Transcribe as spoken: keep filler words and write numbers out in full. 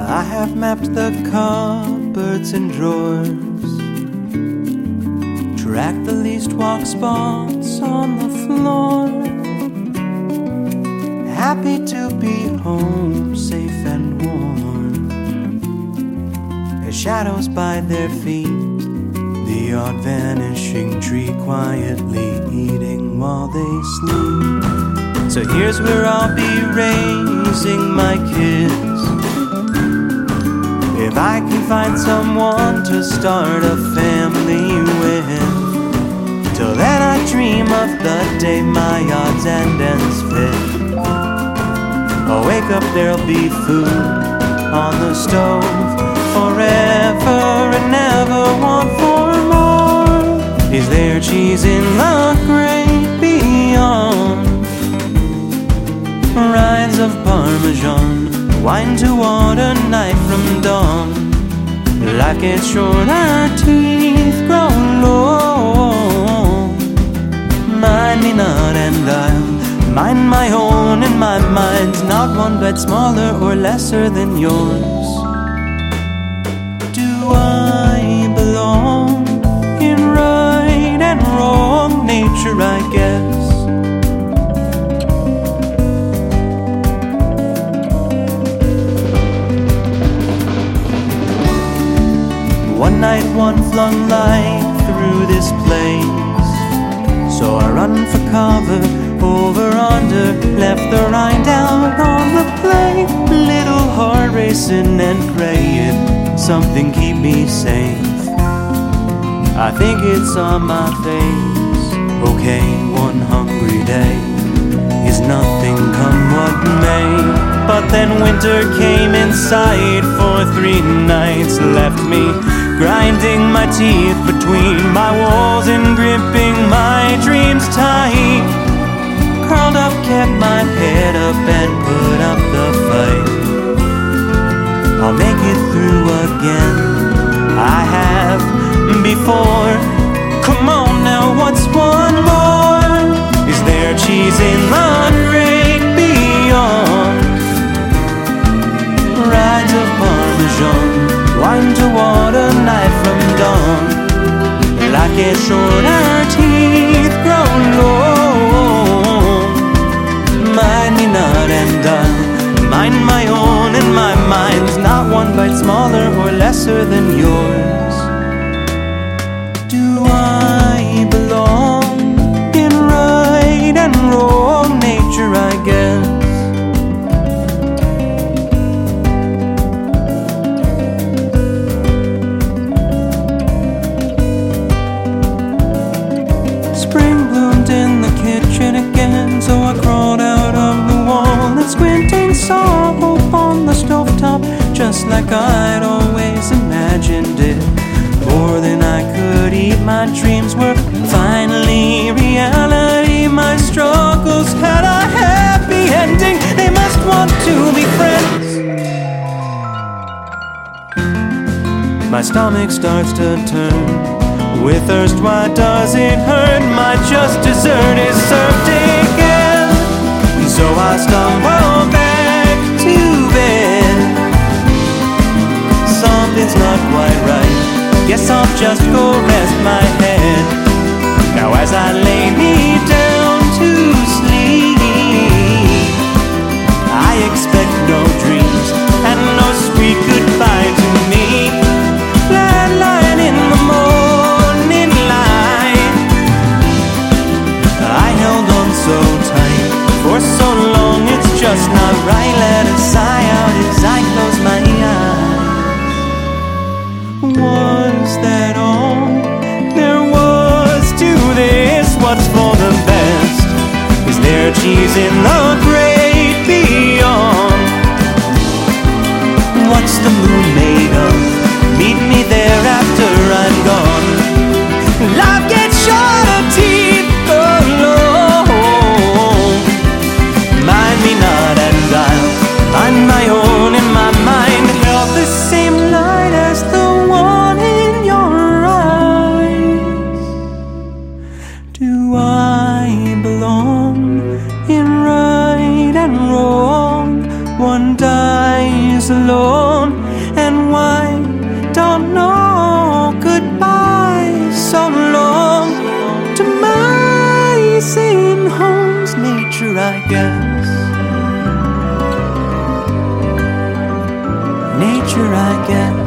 I have mapped the cupboards and drawers, tracked the least walk spots on the floor. Happy to be home, safe and warm. As shadows by their feet, the odd vanishing tree quietly eating while they sleep. So here's where I'll be raising my kids, if I can find someone to start a family with. Till then I dream of the day my odds and ends fit. I'll wake up, there'll be food on the stove, forever and ever want for more. Is there cheese in the great beyond? Rinds of Parmesan, wine to water, night from dawn. Life gets shorter, teeth grow long. Mind me not and I'll mind my own, and my mind's not one bit smaller or lesser than yours. Do I belong in right and wrong nature, I guess? One night one flung light through this place, so I run for cover, over under, left the rind out on the plate. Little heart racing and praying, something keep me safe. I think it's on my face. Okay, one hungry day is nothing, come what may. But then winter came in sight for three nights, left me grinding my teeth between my walls and gripping my dreams tight. Curled up, kept my head up and put up the fight. I'll make it through again, I have before. Come on now, what's one more? Is there cheese in the great beyond? Rides of Parmesan, wine to water, night from dawn. Like a shorter, teeth grow long. Mind me not and I'll mind my own, and my mind's not one bite smaller or lesser than yours. Do I belong in right and wrong nature, I guess? So I crawled out of the wall and squinting saw hope on the stovetop, just like I'd always imagined it. More than I could eat, my dreams were finally reality. My struggles had a happy ending, they must want to be friends. My stomach starts to turn with thirst, why does it hurt? My just dessert is served again. So I stumble back to bed. Something's not quite right, guess I'll just go rest my head. Now as I lay me down to sleep, I expect no dreams and no sweet goodbye to me. Flatline in the morning light, I held on so tight for so long, it's just not right. Let a sigh out as I close my eyes. Was that all there was to this? What's for the best? Is there cheese in the great beyond? What's the moon made of? Meet me there after I'm gone. Life gets shorter, teeth go long. Mind me not and I'll find my own, in my mind held the same light as the one in your eyes. Do I belong in right? lies alone. And why? Don't know. Goodbye, so long to my singing home's nature, I guess. Nature, I guess.